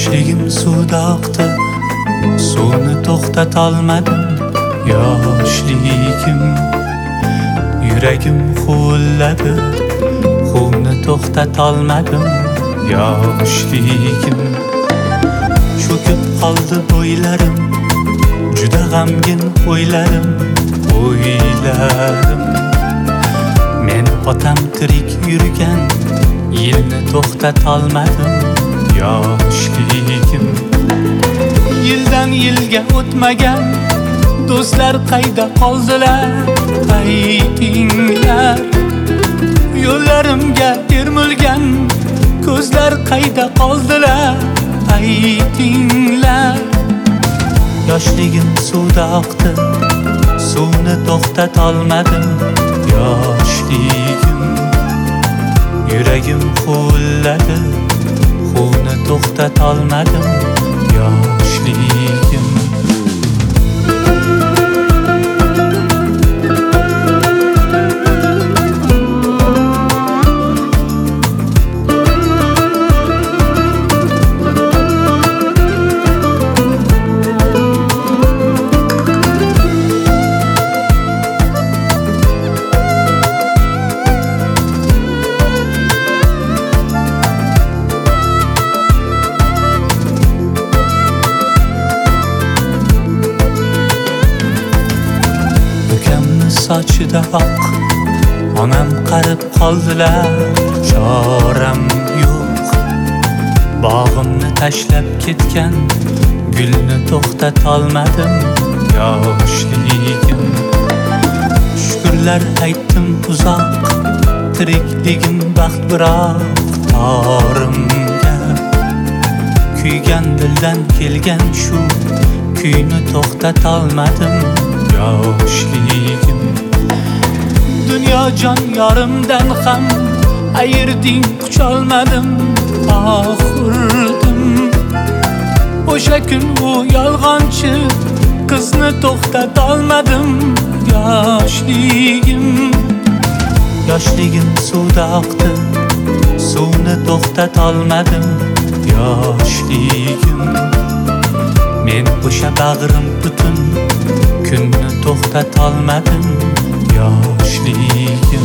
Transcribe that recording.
Yoshligim suvda oqdi, suvni to'xtatolmadim. Yoshligim, yuragim huvulladi, huvni to'xtatolmadim. Yoshligim, cho'kib qoldi bo'ylarim, juda g'amgin o'ylarim. Men otam tirik yurgan yilni to'xtatolmadim. Yoshligim, yildan yilga o'tmagan do'stlar qayda qoldilar? Aytinglar, yo'llarimga termulgan ko'zlar qayda qoldilar? Aytinglar. Yoshligim suvda oqdi, suvni to'xtatolmadim. Yoshligim, yuragim huvulladi, huvni to'xtatolmadim. Yoshligim. Sochida oq, onam qarib qoldilar. Choram yo'q, bog'imni tashlab ketgan gulni to'xtatolmadim. Yoshligim, shukrlar aytdim uzoq, tirikligim baxt biroq torimga. Kuygan dildan kelgan shu kuyni to'xtatolmadim. Yoshligim, dunyo jon yorimdan ham ayirding, qucholmadim. Oxirdim, o'sha kun u yolg'onchi qizni to'xtatolmadim. Yoshligim, yoshligim suvda oqdi, suvni to'xtatolmadim. Yoshligim, men o'sha bag'rim butun kunni to'xtatolmadim. Yoshligim.